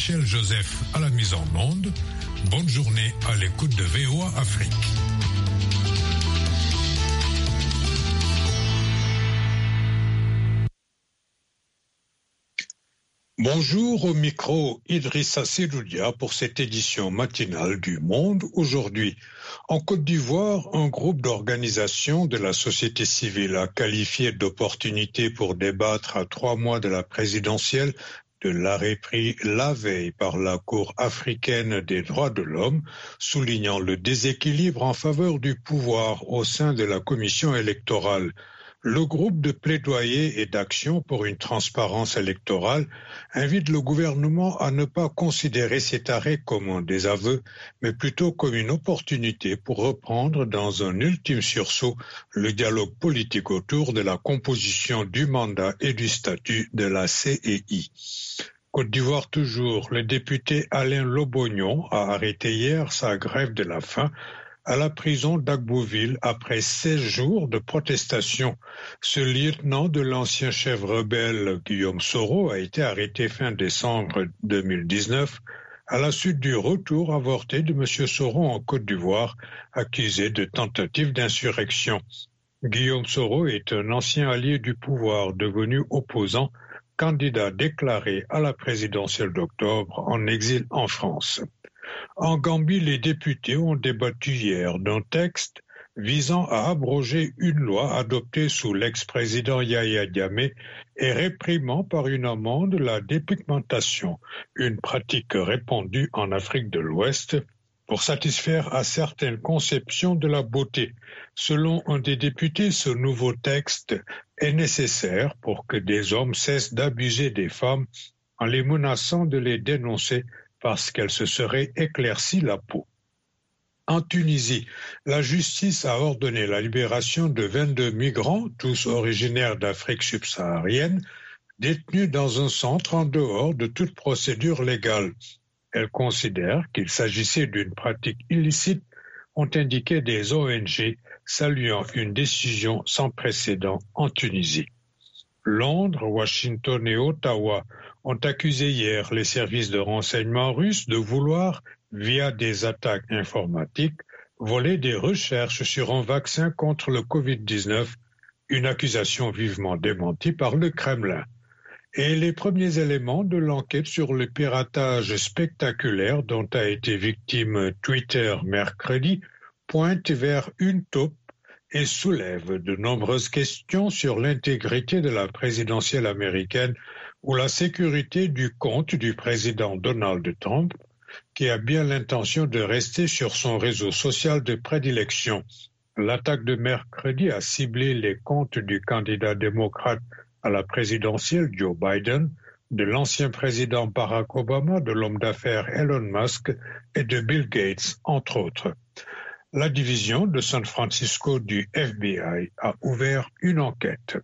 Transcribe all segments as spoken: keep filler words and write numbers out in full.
Michel Joseph à la mise en onde. Bonne journée à l'écoute de V O A Afrique. Bonjour, au micro Idrissa Seloudia pour cette édition matinale du Monde aujourd'hui. En Côte d'Ivoire, un groupe d'organisations de la société civile a qualifié d'opportunité pour débattre à trois mois de la présidentielle de l'arrêt pris la veille par la Cour africaine des droits de l'homme, soulignant le déséquilibre en faveur du pouvoir au sein de la commission électorale. Le groupe de plaidoyer et d'action pour une transparence électorale invite le gouvernement à ne pas considérer cet arrêt comme un désaveu, mais plutôt comme une opportunité pour reprendre dans un ultime sursaut le dialogue politique autour de la composition du mandat et du statut de la C E I. Côte d'Ivoire toujours, le député Alain Lobognon a arrêté hier sa grève de la faim à la prison d'Agboville après seize jours de protestation. Ce lieutenant de l'ancien chef rebelle Guillaume Soro a été arrêté fin décembre deux mille dix-neuf à la suite du retour avorté de M. Soro en Côte d'Ivoire, accusé de tentative d'insurrection. Guillaume Soro est un ancien allié du pouvoir devenu opposant, candidat déclaré à la présidentielle d'octobre en exil en France. En Gambie, les députés ont débattu hier d'un texte visant à abroger une loi adoptée sous l'ex-président Yahya Jammeh et réprimant par une amende la dépigmentation, une pratique répandue en Afrique de l'Ouest pour satisfaire à certaines conceptions de la beauté. Selon un des députés, ce nouveau texte est nécessaire pour que des hommes cessent d'abuser des femmes en les menaçant de les dénoncer parce qu'elle se serait éclaircie la peau. En Tunisie, la justice a ordonné la libération de vingt-deux migrants, tous originaires d'Afrique subsaharienne, détenus dans un centre en dehors de toute procédure légale. Elle considère qu'il s'agissait d'une pratique illicite, ont indiqué des O N G, saluant une décision sans précédent en Tunisie. Londres, Washington et Ottawa ont accusé hier les services de renseignement russes de vouloir, via des attaques informatiques, voler des recherches sur un vaccin contre le covid dix-neuf, une accusation vivement démentie par le Kremlin. Et les premiers éléments de l'enquête sur le piratage spectaculaire dont a été victime Twitter mercredi pointent vers une taupe et soulèvent de nombreuses questions sur l'intégrité de la présidentielle américaine ou la sécurité du compte du président Donald Trump, qui a bien l'intention de rester sur son réseau social de prédilection. L'attaque de mercredi a ciblé les comptes du candidat démocrate à la présidentielle Joe Biden, de l'ancien président Barack Obama, de l'homme d'affaires Elon Musk et de Bill Gates, entre autres. La division de San Francisco du F B I a ouvert une enquête.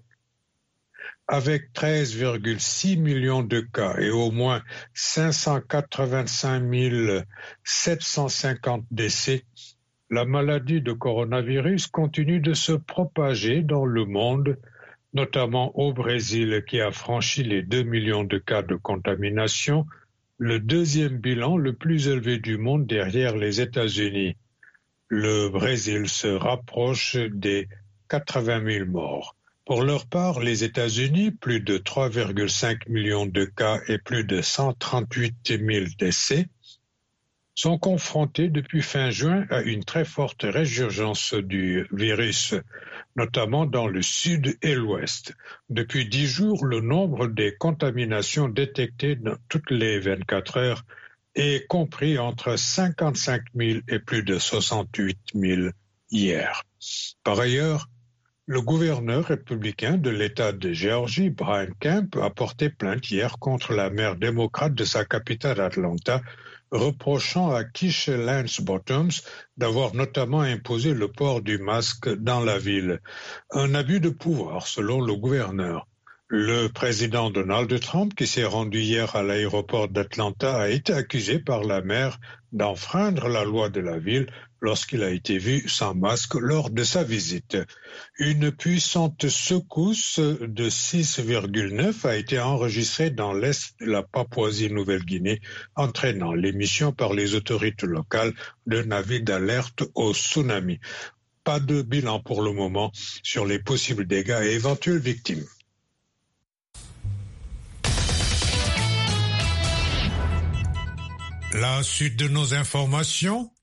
Avec treize virgule six millions de cas et au moins cinq cent quatre-vingt-cinq mille sept cent cinquante décès, la maladie de coronavirus continue de se propager dans le monde, notamment au Brésil qui a franchi les deux millions de cas de contamination, le deuxième bilan le plus élevé du monde derrière les États-Unis. Le Brésil se rapproche des quatre-vingt mille morts. Pour leur part, les États-Unis, plus de trois virgule cinq millions de cas et plus de cent trente-huit mille décès, sont confrontés depuis fin juin à une très forte résurgence du virus, notamment dans le sud et l'ouest. Depuis dix jours, le nombre des contaminations détectées dans toutes les vingt-quatre heures est compris entre cinquante-cinq mille et plus de soixante-huit mille hier. Par ailleurs, le gouverneur républicain de l'État de Géorgie, Brian Kemp, a porté plainte hier contre la maire démocrate de sa capitale Atlanta, reprochant à Keisha Lance Bottoms d'avoir notamment imposé le port du masque dans la ville. Un abus de pouvoir, selon le gouverneur. Le président Donald Trump, qui s'est rendu hier à l'aéroport d'Atlanta, a été accusé par la maire d'enfreindre la loi de la ville lorsqu'il a été vu sans masque lors de sa visite. Une puissante secousse de six virgule neuf a été enregistrée dans l'est de la Papouasie-Nouvelle-Guinée, entraînant l'émission par les autorités locales d'un avis d'alerte au tsunami. Pas de bilan pour le moment sur les possibles dégâts et éventuelles victimes. La suite de nos informations.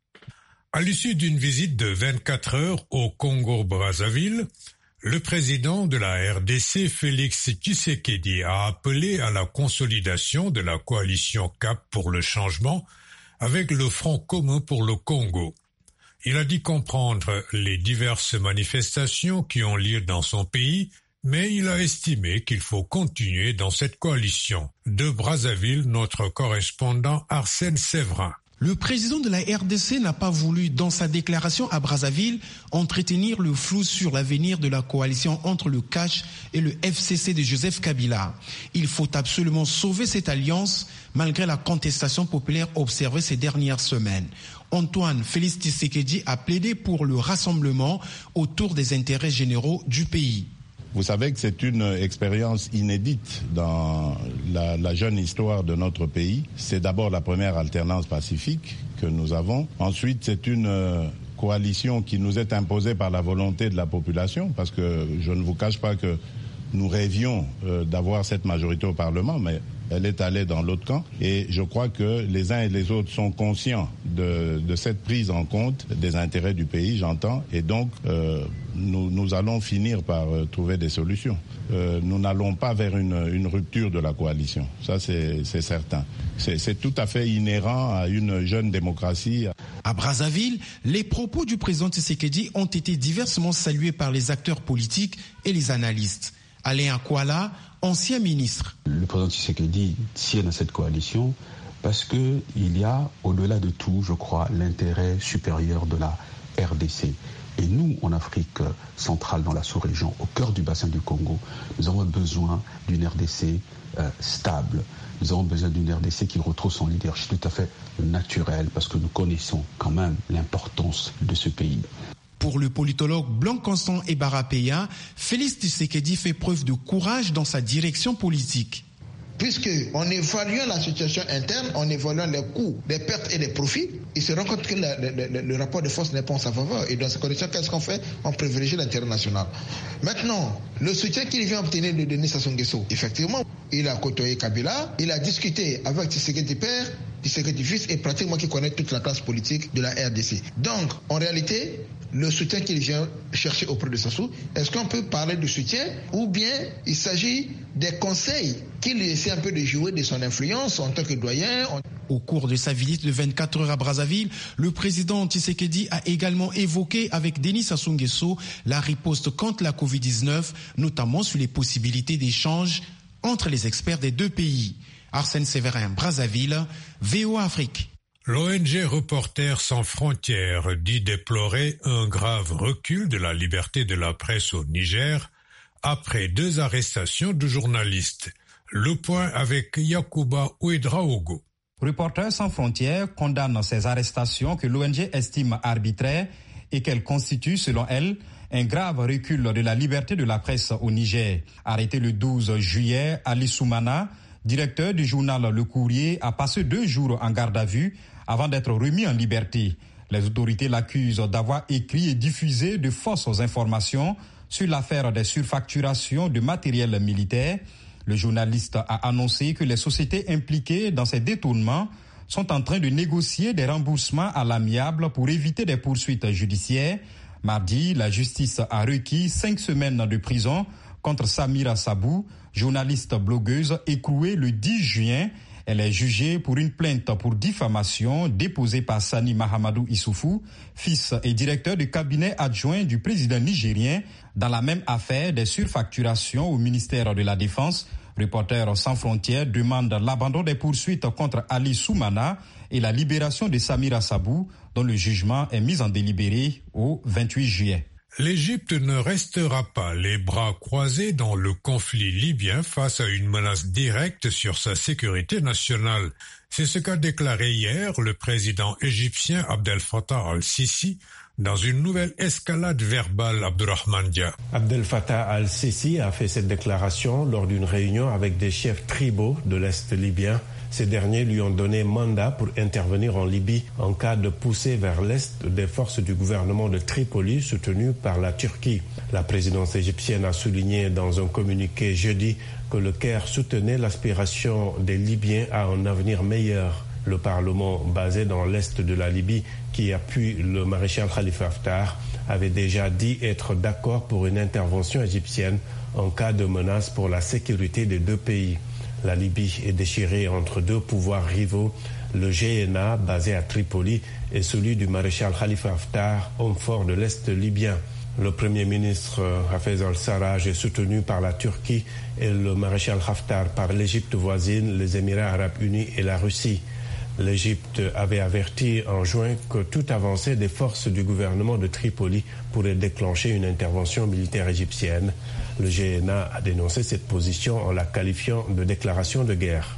À l'issue d'une visite de vingt-quatre heures au Congo-Brazzaville, le président de la R D C, Félix Tshisekedi, a appelé à la consolidation de la coalition C A P pour le changement avec le Front commun pour le Congo. Il a dit comprendre les diverses manifestations qui ont lieu dans son pays, mais il a estimé qu'il faut continuer dans cette coalition. De Brazzaville, notre correspondant Arsène Séverin. Le président de la R D C n'a pas voulu, dans sa déclaration à Brazzaville, entretenir le flou sur l'avenir de la coalition entre le C A C et le F C C de Joseph Kabila. Il faut absolument sauver cette alliance malgré la contestation populaire observée ces dernières semaines. Antoine Félix Tshisekedi a plaidé pour le rassemblement autour des intérêts généraux du pays. Vous savez que c'est une expérience inédite dans la, la jeune histoire de notre pays. C'est d'abord la première alternance pacifique que nous avons. Ensuite, c'est une euh, coalition qui nous est imposée par la volonté de la population, parce que je ne vous cache pas que nous rêvions euh, d'avoir cette majorité au Parlement, mais elle est allée dans l'autre camp. Et je crois que les uns et les autres sont conscients de, de cette prise en compte des intérêts du pays, j'entends. Et donc, euh, nous, nous allons finir par euh, trouver des solutions. Euh, nous n'allons pas vers une, une rupture de la coalition. Ça, c'est, c'est certain. C'est, c'est tout à fait inhérent à une jeune démocratie. À Brazzaville, les propos du président Tshisekedi ont été diversement salués par les acteurs politiques et les analystes. Alain Akwala, ancien ministre. Le président Tshisekedi tient à cette coalition parce qu'il y a, au-delà de tout, je crois, l'intérêt supérieur de la R D C. Et nous, en Afrique centrale, dans la sous-région, au cœur du bassin du Congo, nous avons besoin d'une R D C euh, stable. Nous avons besoin d'une R D C qui retrouve son leadership tout à fait naturel parce que nous connaissons quand même l'importance de ce pays. Pour le politologue Blanc-Constant Ebarapeya, Félix Tshisekedi fait preuve de courage dans sa direction politique. Puisque en évaluant la situation interne, en évaluant les coûts, les pertes et les profits, il se rend compte que la, le, le, le rapport de force n'est pas en sa faveur. Et dans ces conditions, qu'est-ce qu'on fait? On privilégie l'intérêt national. Maintenant, le soutien qu'il vient obtenir de Denis Sassou Nguesso, effectivement, il a côtoyé Kabila, il a discuté avec Tshisekedi père, Tshisekedi fils et pratiquement qui connaît toute la classe politique de la R D C. Donc, en réalité, le soutien qu'il vient chercher auprès de Sassou, est-ce qu'on peut parler de soutien ou bien il s'agit des conseils qu'il essaie un peu de jouer de son influence en tant que doyen? Au cours de sa visite de vingt-quatre heures à Brazzaville, le président Tshisekedi a également évoqué avec Denis Sassou Nguesso la riposte contre la covid dix-neuf, notamment sur les possibilités d'échange entre les experts des deux pays. Arsène Séverin, Brazzaville, V O A Afrique. L'O N G Reporters sans frontières dit déplorer un grave recul de la liberté de la presse au Niger après deux arrestations de journalistes. Le point avec Yacouba Ouedraogo. Reporters sans frontières condamne ces arrestations que l'O N G estime arbitraires et qu'elles constituent, selon elle, un grave recul de la liberté de la presse au Niger. Arrêté le douze juillet, Ali Soumana, directeur du journal Le Courrier, a passé deux jours en garde à vue avant d'être remis en liberté. Les autorités l'accusent d'avoir écrit et diffusé de fausses informations sur l'affaire des surfacturations de matériel militaire. Le journaliste a annoncé que les sociétés impliquées dans ces détournements sont en train de négocier des remboursements à l'amiable pour éviter des poursuites judiciaires. Mardi, la justice a requis cinq semaines de prison contre Samira Sabou, journaliste blogueuse écrouée le dix juin. Elle est jugée pour une plainte pour diffamation déposée par Sani Mahamadou Issoufou, fils et directeur du cabinet adjoint du président nigérien, dans la même affaire des surfacturations au ministère de la Défense. Reporters sans frontières demande l'abandon des poursuites contre Ali Soumana et la libération de Samira Sabou, dont le jugement est mis en délibéré au vingt-huit juillet. L'Égypte ne restera pas les bras croisés dans le conflit libyen face à une menace directe sur sa sécurité nationale. C'est ce qu'a déclaré hier le président égyptien Abdel Fattah al-Sisi dans une nouvelle escalade verbale. Abdurrahman Dia. Abdel Fattah al-Sisi a fait cette déclaration lors d'une réunion avec des chefs tribaux de l'Est libyen. Ces derniers lui ont donné mandat pour intervenir en Libye en cas de poussée vers l'Est des forces du gouvernement de Tripoli soutenues par la Turquie. La présidence égyptienne a souligné dans un communiqué jeudi que le Caire soutenait l'aspiration des Libyens à un avenir meilleur. Le Parlement basé dans l'Est de la Libye, qui appuie le maréchal Khalifa Haftar, avait déjà dit être d'accord pour une intervention égyptienne en cas de menace pour la sécurité des deux pays. La Libye est déchirée entre deux pouvoirs rivaux, le G N A basé à Tripoli et celui du maréchal Khalifa Haftar, homme fort de l'Est libyen. Le premier ministre Hafez al-Sarraj est soutenu par la Turquie et le maréchal Haftar par l'Égypte voisine, les Émirats arabes unis et la Russie. L'Égypte avait averti en juin que toute avancée des forces du gouvernement de Tripoli pourrait déclencher une intervention militaire égyptienne. Le G N A a dénoncé cette position en la qualifiant de déclaration de guerre.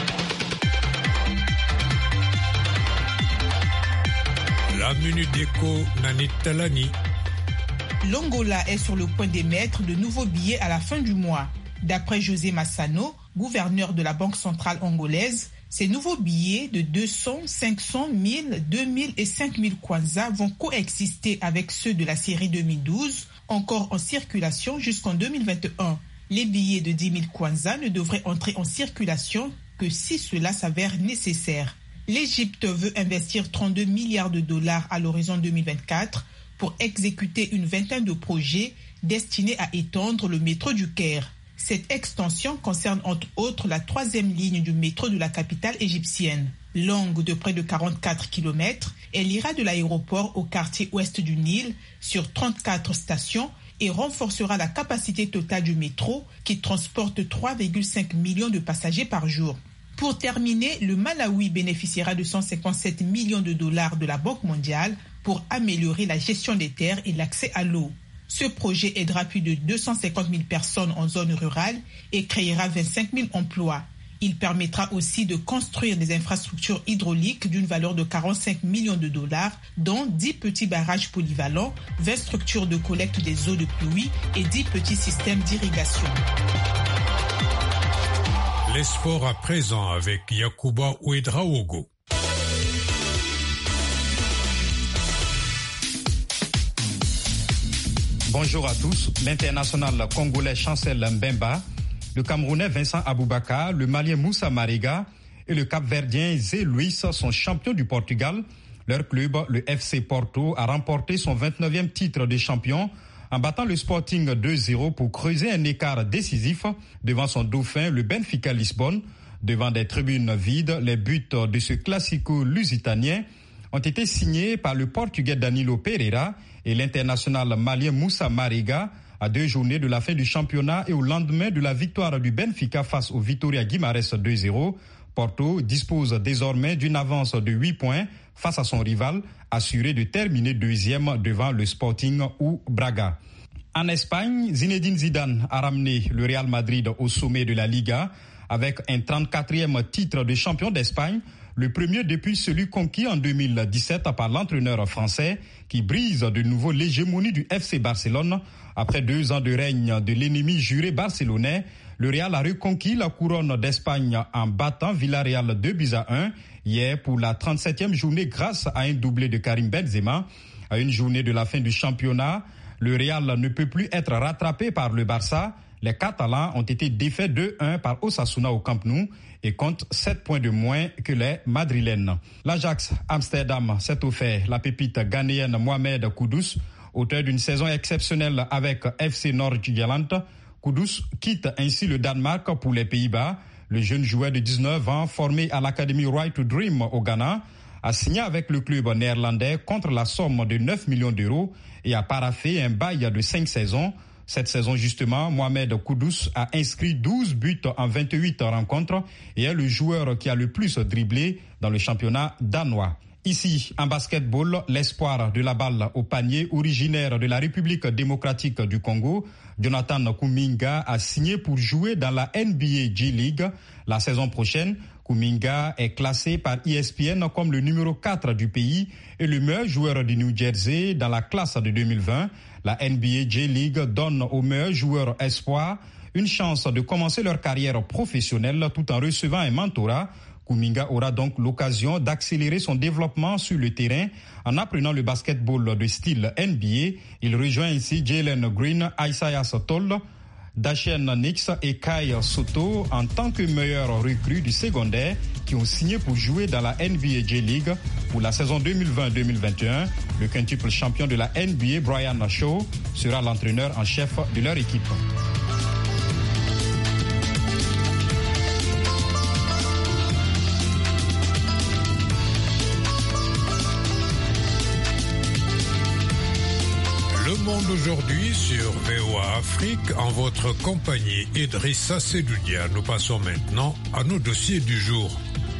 La Minute Éco, Nanit Talani. L'Angola est sur le point d'émettre de nouveaux billets à la fin du mois. D'après José Massano, gouverneur de la Banque centrale angolaise, ces nouveaux billets de deux cents, cinq cents, mille, deux mille et cinq mille kwanza vont coexister avec ceux de la série deux mille douze, encore en circulation jusqu'en deux mille vingt et un. Les billets de dix mille kwanza ne devraient entrer en circulation que si cela s'avère nécessaire. L'Égypte veut investir trente-deux milliards de dollars à l'horizon deux mille vingt-quatre pour exécuter une vingtaine de projets destinés à étendre le métro du Caire. Cette extension concerne entre autres la troisième ligne du métro de la capitale égyptienne. Longue de près de quarante-quatre kilomètres, elle ira de l'aéroport au quartier ouest du Nil sur trente-quatre stations et renforcera la capacité totale du métro qui transporte trois virgule cinq millions de passagers par jour. Pour terminer, le Malawi bénéficiera de cent cinquante-sept millions de dollars de la Banque mondiale pour améliorer la gestion des terres et l'accès à l'eau. Ce projet aidera plus de deux cent cinquante mille personnes en zone rurale et créera vingt-cinq mille emplois. Il permettra aussi de construire des infrastructures hydrauliques d'une valeur de quarante-cinq millions de dollars, dont dix petits barrages polyvalents, vingt structures de collecte des eaux de pluie et dix petits systèmes d'irrigation. Les sports à présent avec Yacouba Ouedraogo. Bonjour à tous. L'international congolais Chancel Mbemba, le Camerounais Vincent Aboubakar, le Malien Moussa Mariga et le Cap-Verdien Zé Luis sont champions du Portugal. Leur club, le F C Porto, a remporté son vingt-neuvième titre de champion en battant le Sporting deux zéro pour creuser un écart décisif devant son dauphin, le Benfica Lisbonne. Devant des tribunes vides, les buts de ce classico lusitanien ont été signés par le Portugais Danilo Pereira et l'international malien Moussa Mariga à deux journées de la fin du championnat et au lendemain de la victoire du Benfica face au Vitória Guimarães deux zéro. Porto dispose désormais d'une avance de huit points face à son rival, assuré de terminer deuxième devant le Sporting ou Braga. En Espagne, Zinedine Zidane a ramené le Real Madrid au sommet de la Liga avec un trente-quatrième titre de champion d'Espagne, le premier depuis celui conquis en deux mille dix-sept par l'entraîneur français qui brise de nouveau l'hégémonie du F C Barcelone. Après deux ans de règne de l'ennemi juré barcelonais, le Real a reconquis la couronne d'Espagne en battant Villarreal deux buts à un hier pour la trente-septième journée grâce à un doublé de Karim Benzema. À une journée de la fin du championnat, le Real ne peut plus être rattrapé par le Barça. Les Catalans ont été défaits deux un par Osasuna au Camp Nou et comptent sept points de moins que les Madrilènes. L'Ajax Amsterdam s'est offert la pépite ghanéenne Mohamed Kudus, auteur d'une saison exceptionnelle avec F C Nordsjælland. Kudus quitte ainsi le Danemark pour les Pays-Bas. Le jeune joueur de dix-neuf ans, formé à l'Académie Right to Dream au Ghana, a signé avec le club néerlandais contre la somme de neuf millions d'euros et a paraphé un bail de cinq saisons. Cette saison justement, Mohamed Kudus a inscrit douze buts en vingt-huit rencontres et est le joueur qui a le plus dribblé dans le championnat danois. Ici, en basketball, l'espoir de la balle au panier originaire de la République démocratique du Congo, Jonathan Kuminga a signé pour jouer dans la N B A G-League la saison prochaine. Kuminga est classé par E S P N comme le numéro quatre du pays et le meilleur joueur du New Jersey dans la classe de deux mille vingt. La N B A J-League donne aux meilleurs joueurs espoirs une chance de commencer leur carrière professionnelle tout en recevant un mentorat. Kuminga aura donc l'occasion d'accélérer son développement sur le terrain en apprenant le basketball de style N B A. Il rejoint ici Jalen Green, Isaiah Toll, Dashen Nix et Kai Soto en tant que meilleurs recrues du secondaire qui ont signé pour jouer dans la N B A J-League pour la saison deux mille vingt deux mille vingt et un. Le quintuple champion de la N B A, Brian Shaw, sera l'entraîneur en chef de leur équipe. Le monde aujourd'hui sur V O A Afrique, en votre compagnie Idrissa Sedoudia. Nous passons maintenant à nos dossiers du jour.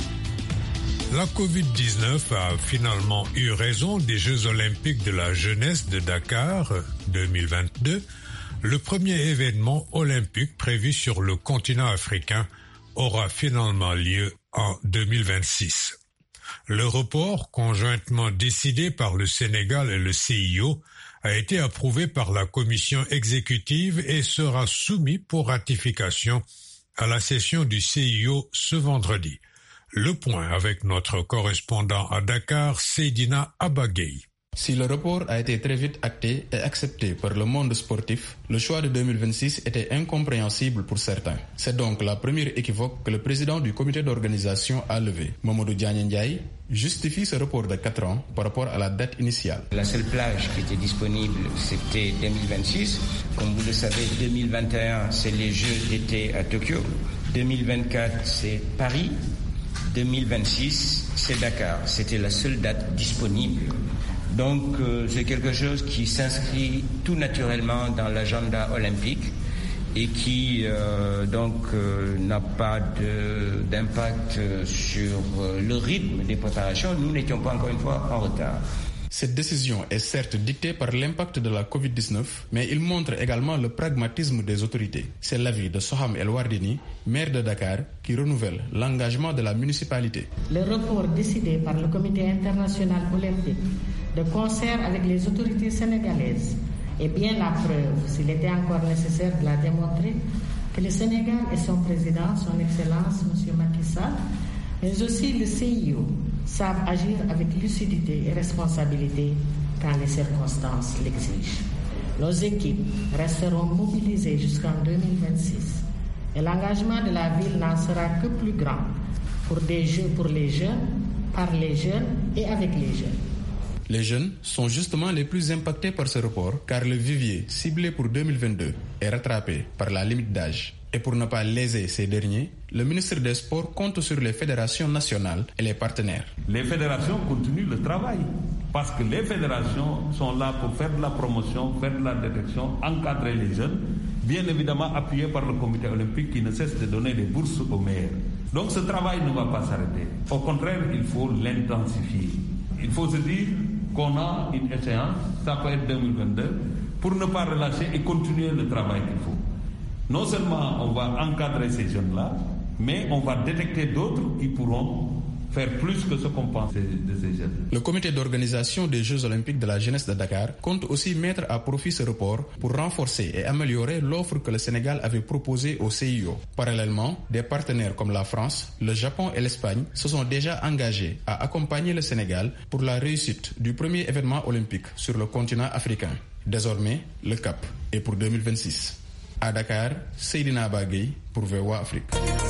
La covid dix-neuf a finalement eu raison des Jeux olympiques de la jeunesse de Dakar deux mille vingt-deux. Le premier événement olympique prévu sur le continent africain aura finalement lieu en deux mille vingt-six. Le report, conjointement décidé par le Sénégal et le C I O, a été approuvé par la commission exécutive et sera soumis pour ratification à la session du C I O ce vendredi. Le point avec notre correspondant à Dakar, Seydina Abagay. Si le report a été très vite acté et accepté par le monde sportif, le choix de deux mille vingt-six était incompréhensible pour certains. C'est donc la première équivoque que le président du comité d'organisation a levée, Mamadou Diagne Ndiaye, justifie ce report de quatre ans par rapport à la date initiale. La seule plage qui était disponible, c'était deux mille vingt-six. Comme vous le savez, deux mille vingt et un, c'est les Jeux d'été à Tokyo. deux mille vingt-quatre, c'est Paris. deux mille vingt-six, c'est Dakar. C'était la seule date disponible. Donc euh, c'est quelque chose qui s'inscrit tout naturellement dans l'agenda olympique et qui euh, donc euh, n'a pas de, d'impact sur euh, le rythme des préparations. Nous n'étions pas encore une fois en retard. Cette décision est certes dictée par l'impact de la covid dix-neuf, mais il montre également le pragmatisme des autorités. C'est l'avis de Soham El Wardini, maire de Dakar, qui renouvelle l'engagement de la municipalité. Le report décidé par le Comité international olympique de concert avec les autorités sénégalaises est bien la preuve, s'il était encore nécessaire de la démontrer, que le Sénégal et son président, son Excellence M. Macky Sall, mais aussi le C I O, savent agir avec lucidité et responsabilité quand les circonstances l'exigent. Nos équipes resteront mobilisées jusqu'en deux mille vingt-six et l'engagement de la ville n'en sera que plus grand pour des jeux pour les jeunes, par les jeunes et avec les jeunes. Les jeunes sont justement les plus impactés par ce report car le vivier ciblé pour deux mille vingt-deux est rattrapé par la limite d'âge. Et pour ne pas léser ces derniers, le ministre des Sports compte sur les fédérations nationales et les partenaires. Les fédérations continuent le travail parce que les fédérations sont là pour faire de la promotion, faire de la détection, encadrer les jeunes, bien évidemment appuyé par le comité olympique qui ne cesse de donner des bourses aux meilleurs. Donc ce travail ne va pas s'arrêter. Au contraire, il faut l'intensifier. Il faut se dire qu'on a une échéance, ça peut être deux mille vingt-deux, pour ne pas relâcher et continuer le travail qu'il faut. Non seulement on va encadrer ces jeunes-là, mais on va détecter d'autres qui pourront faire plus que ce qu'on pense de ces jeunes. Le comité d'organisation des Jeux olympiques de la jeunesse de Dakar compte aussi mettre à profit ce report pour renforcer et améliorer l'offre que le Sénégal avait proposée au C I O. Parallèlement, des partenaires comme la France, le Japon et l'Espagne se sont déjà engagés à accompagner le Sénégal pour la réussite du premier événement olympique sur le continent africain. Désormais, le cap est pour deux mille vingt-six. À Dakar, Seydina Bagay pour V O A Afrique.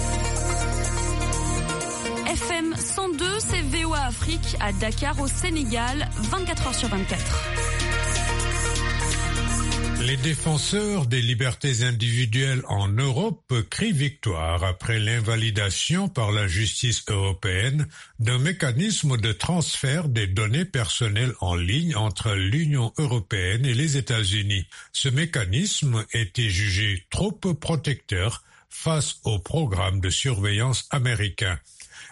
F M cent deux, c'est V O A Afrique à Dakar au Sénégal, vingt-quatre heures sur vingt-quatre. Les défenseurs des libertés individuelles en Europe crient victoire après l'invalidation par la justice européenne d'un mécanisme de transfert des données personnelles en ligne entre l'Union européenne et les États-Unis. Ce mécanisme était jugé trop protecteur face au programme de surveillance américain.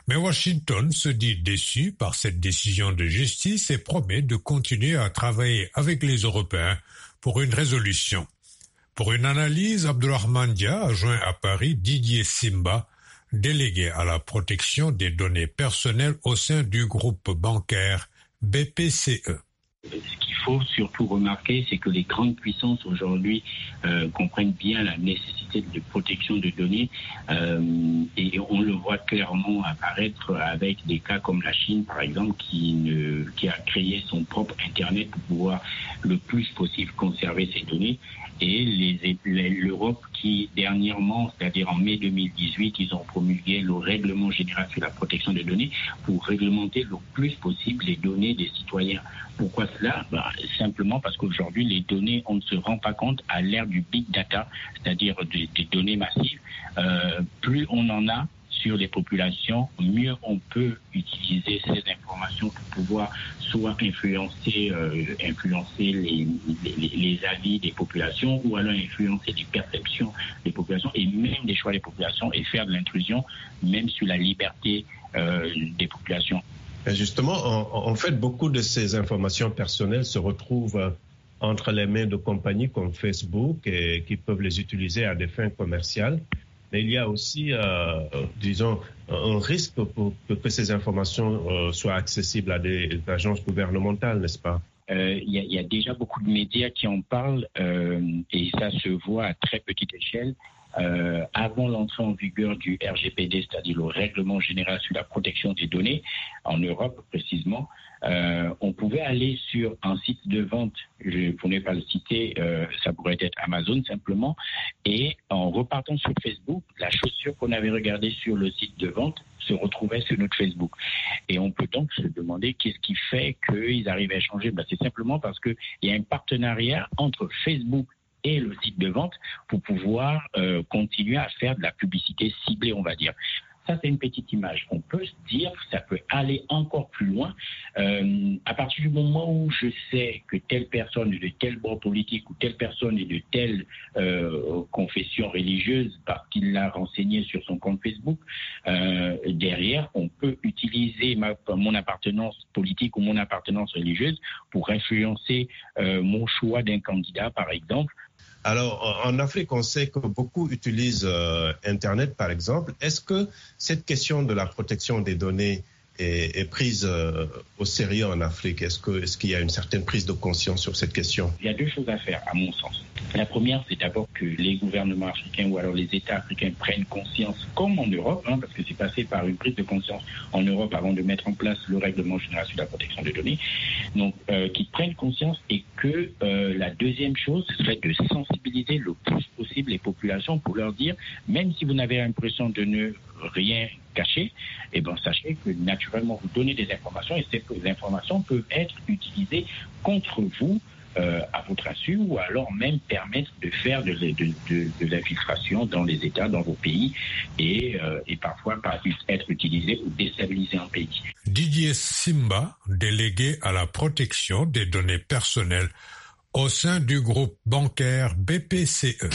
Mais Washington se dit déçu par cette décision de justice et promet de continuer à travailler avec les Européens pour une résolution. Pour une analyse, Abdourahmane Dia a joint à Paris Didier Simba, délégué à la protection des données personnelles au sein du groupe bancaire B P C E. Ce qu'il faut surtout remarquer, c'est que les grandes puissances aujourd'hui euh, comprennent bien la nécessité de protection de données euh, et on le voit clairement apparaître avec des cas comme la Chine, par exemple, qui, ne, qui a créé son propre Internet pour pouvoir le plus possible conserver ses données. Et les, les, l'Europe qui, dernièrement, c'est-à-dire en mai deux mille dix-huit, ils ont promulgué le règlement général sur la protection des données pour réglementer le plus possible les données des citoyens. Pourquoi cela? Bah, simplement parce qu'aujourd'hui, les données, on ne se rend pas compte à l'ère du big data, c'est-à-dire des, des données massives. Euh, plus on en a sur les populations, mieux on peut utiliser ces informations pour pouvoir soit influencer, euh, influencer les, les, les avis des populations ou alors influencer les perceptions des populations et même des choix des populations et faire de l'intrusion même sur la liberté euh, des populations. Justement, en, en fait, beaucoup de ces informations personnelles se retrouvent entre les mains de compagnies comme Facebook et qui peuvent les utiliser à des fins commerciales. Mais il y a aussi, euh, disons, un risque pour que, que ces informations euh, soient accessibles à des agences gouvernementales, n'est-ce pas? Euh, il y, y a déjà beaucoup de médias qui en parlent euh, et ça se voit à très petite échelle. Euh, avant l'entrée en vigueur du R G P D, c'est-à-dire le règlement général sur la protection des données, en Europe précisément, euh, on pouvait aller sur un site de vente, je ne vais pas le citer, euh, ça pourrait être Amazon simplement, et en repartant sur Facebook, la chaussure qu'on avait regardée sur le site de vente se retrouvait sur notre Facebook. Et on peut donc se demander qu'est-ce qui fait qu'ils arrivent à changer. Ben, c'est simplement parce qu'il y a un partenariat entre Facebook et le site de vente pour pouvoir euh, continuer à faire de la publicité ciblée, on va dire. Ça, c'est une petite image. On peut se dire que ça peut aller encore plus loin. Euh, à partir du moment où je sais que telle personne est de tel bord politique ou telle personne est de telle euh, confession religieuse parce qu'il l'a renseigné sur son compte Facebook, euh, derrière, on peut utiliser ma, mon appartenance politique ou mon appartenance religieuse pour influencer euh, mon choix d'un candidat, par exemple. Alors, en Afrique, on sait que beaucoup utilisent euh, Internet, par exemple. Est-ce que cette question de la protection des données est, est prise euh, au sérieux en Afrique? Est-ce que, est-ce qu'il y a une certaine prise de conscience sur cette question? Il y a deux choses à faire, à mon sens. La première, c'est d'abord que les gouvernements africains ou alors les États africains prennent conscience, comme en Europe, hein, parce que c'est passé par une prise de conscience en Europe avant de mettre en place le règlement général sur la protection des données. Donc, euh, qu'ils prennent conscience et que euh, la deuxième chose, ce serait de sensibiliser le plus possible les populations pour leur dire, même si vous n'avez l'impression de ne rien cacher, eh ben, sachez que naturellement vous donnez des informations et ces informations peuvent être utilisées contre vous euh, à votre insu ou alors même permettre de faire de, de, de, de l'infiltration dans les États, dans vos pays et, euh, et parfois pas être utilisées pour déstabiliser un pays. Didier Simba, délégué à la protection des données personnelles au sein du groupe bancaire B P C E.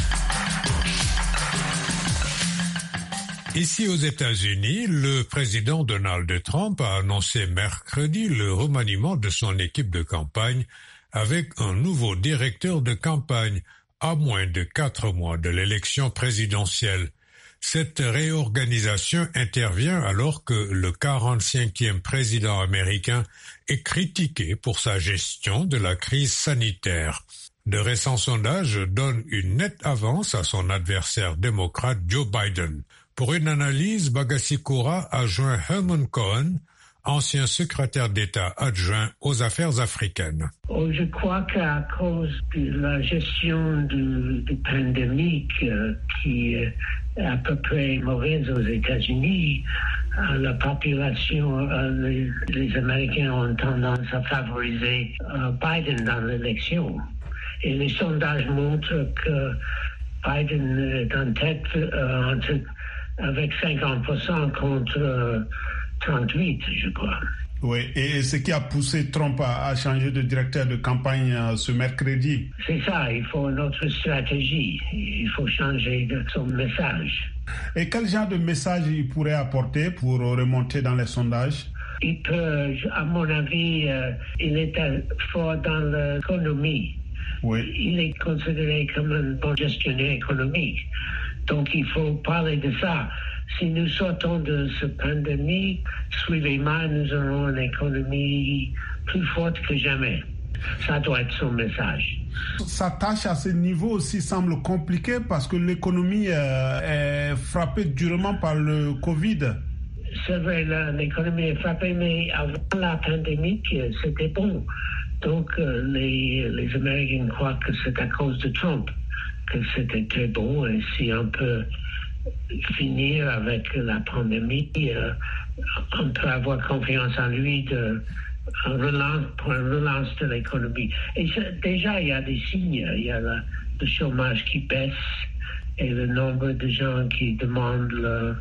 Ici aux États-Unis, le président Donald Trump a annoncé mercredi le remaniement de son équipe de campagne avec un nouveau directeur de campagne à moins de quatre mois de l'élection présidentielle. Cette réorganisation intervient alors que le quarante-cinquième président américain est critiqué pour sa gestion de la crise sanitaire. De récents sondages donnent une nette avance à son adversaire démocrate Joe Biden. Pour une analyse, Bagassi Koura a joint Herman Cohen, ancien secrétaire d'État adjoint aux affaires africaines. Je crois qu'à cause de la gestion de, de pandémique euh, qui est à peu près mauvaise aux États-Unis, euh, la population, euh, les, les Américains ont tendance à favoriser euh, Biden dans l'élection. Et les sondages montrent que Biden est en tête euh, entre, avec cinquante pour cent contre euh, trente-huit, je crois. Oui, et ce qui a poussé Trump à, à changer de directeur de campagne euh, ce mercredi. C'est ça, il faut une autre stratégie, il faut changer de son message. Et quel genre de message il pourrait apporter pour remonter dans les sondages? Il peut, à mon avis, euh, il est fort dans l'économie. Oui. Il est considéré comme un bon gestionnaire économique. Donc il faut parler de ça. Si nous sortons de cette pandémie, suivez-moi, nous aurons une économie plus forte que jamais. Ça doit être son message. Sa tâche à ce niveau aussi semble compliquée parce que l'économie euh, est frappée durement par le Covid. C'est vrai, l'économie est frappée, mais avant la pandémie, c'était bon. Donc euh, les, les Américains croient que c'est à cause de Trump que c'était très bon. Et si on peut finir avec la pandémie, euh, on peut avoir confiance en lui de relance, pour une relance de l'économie. Et déjà, il y a des signes. Il y a la, le chômage qui baisse et le nombre de gens qui demandent le,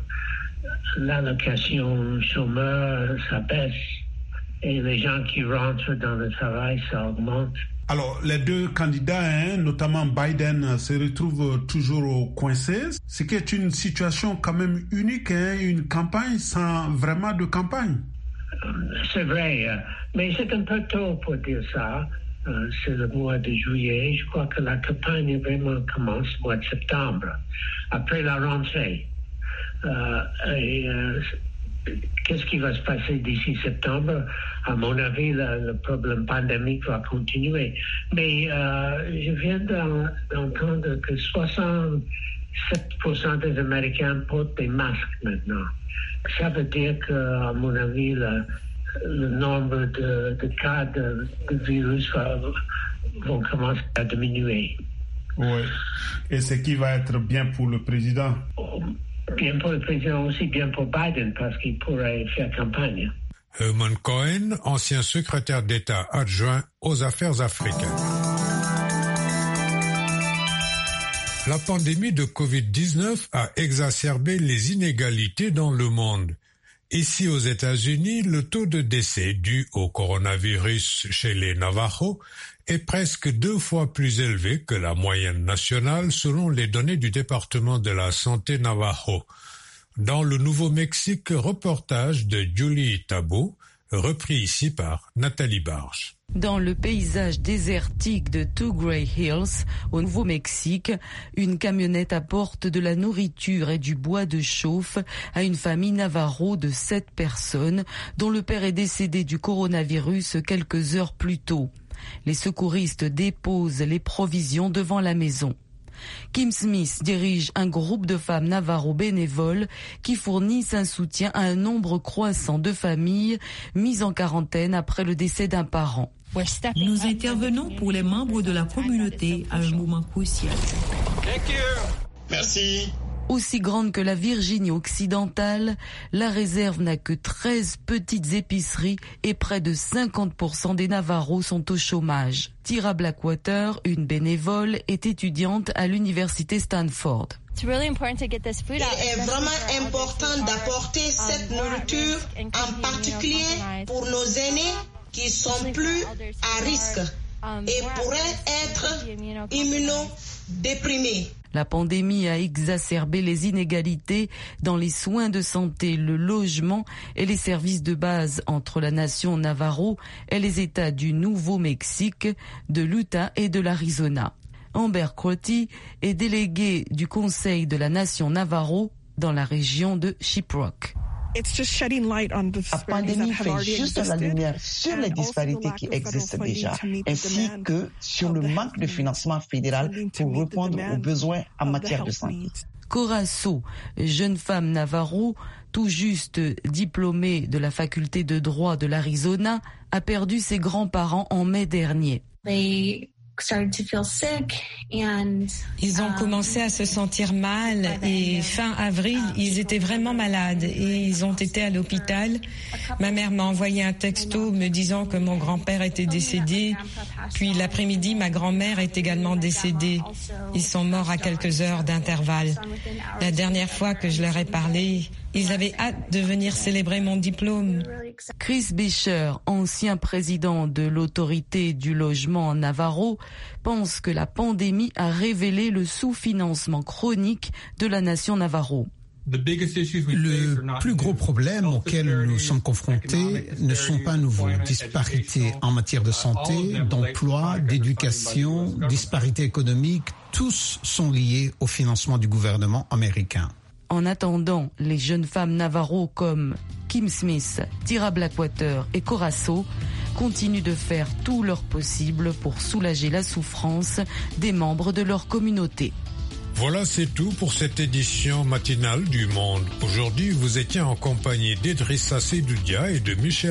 l'allocation chômeur, ça baisse. Et les gens qui rentrent dans le travail, ça augmente. Alors, les deux candidats, hein, notamment Biden, se retrouvent toujours coincés, ce qui est une situation quand même unique, hein, une campagne sans vraiment de campagne. C'est vrai, mais c'est un peu tôt pour dire ça. C'est le mois de juillet. Je crois que la campagne vraiment commence au mois de septembre, après la rentrée. Euh, et, euh, Qu'est-ce qui va se passer d'ici septembre? À mon avis, le, le problème pandémique va continuer. Mais euh, je viens d'entendre que soixante-sept pour cent des Américains portent des masques maintenant. Ça veut dire que, à mon avis, le, le nombre de, de cas de, de virus va, vont commencer à diminuer. Oui. Et ce qui va être bien pour le président? Oh. Bien pour le président aussi, bien pour Biden, parce qu'il pourrait faire campagne. Herman Cohen, ancien secrétaire d'État adjoint aux affaires africaines. La pandémie de covid dix-neuf a exacerbé les inégalités dans le monde. Ici aux États-Unis, le taux de décès dû au coronavirus chez les Navajos est presque deux fois plus élevé que la moyenne nationale selon les données du département de la santé Navajo. Dans le Nouveau-Mexique, reportage de Julie Tabou, repris ici par Nathalie Barge. Dans le paysage désertique de Two Gray Hills, au Nouveau-Mexique, une camionnette apporte de la nourriture et du bois de chauffe à une famille Navajo de sept personnes, dont le père est décédé du coronavirus quelques heures plus tôt. Les secouristes déposent les provisions devant la maison. Kim Smith dirige un groupe de femmes Navajo bénévoles qui fournissent un soutien à un nombre croissant de familles mises en quarantaine après le décès d'un parent. Nous intervenons pour les membres de la communauté à un moment crucial. Merci. Aussi grande que la Virginie occidentale, la réserve n'a que treize petites épiceries et près de cinquante pour cent des Navajos sont au chômage. Tyra Blackwater, une bénévole, est étudiante à l'université Stanford. Il est vraiment important d'apporter cette nourriture, en particulier pour nos aînés qui sont plus à risque et pourraient être immunodéprimés. La pandémie a exacerbé les inégalités dans les soins de santé, le logement et les services de base entre la nation Navajo et les États du Nouveau-Mexique, de l'Utah et de l'Arizona. Amber Crotty est déléguée du Conseil de la nation Navajo dans la région de Shiprock. La pandémie fait juste la lumière sur les disparités qui existent déjà, ainsi que sur le manque de financement fédéral pour répondre aux besoins en matière de santé. Cora So, jeune femme Navajo, tout juste diplômée de la faculté de droit de l'Arizona, a perdu ses grands-parents en mai dernier. Ils ont commencé à se sentir mal et fin avril, ils étaient vraiment malades et ils ont été à l'hôpital. Ma mère m'a envoyé un texto me disant que mon grand-père était décédé Puis l'après-midi, ma grand-mère est également décédée. Ils sont morts à quelques heures d'intervalle. La dernière fois que je leur ai parlé, ils avaient hâte de venir célébrer mon diplôme. Chris Becher, ancien président de l'autorité du logement Navarro, pense que la pandémie a révélé le sous-financement chronique de la nation Navarro. Le plus gros problème auquel nous sommes confrontés ne sont pas nouveaux. Disparités en matière de santé, d'emploi, d'éducation, disparités économiques, tous sont liés au financement du gouvernement américain. En attendant, les jeunes femmes navarro comme Kim Smith, Tira Blackwater et Corasso continuent de faire tout leur possible pour soulager la souffrance des membres de leur communauté. Voilà, c'est tout pour cette édition matinale du Monde. Aujourd'hui, vous étiez en compagnie d'Idrissa Seydoudia et de Michel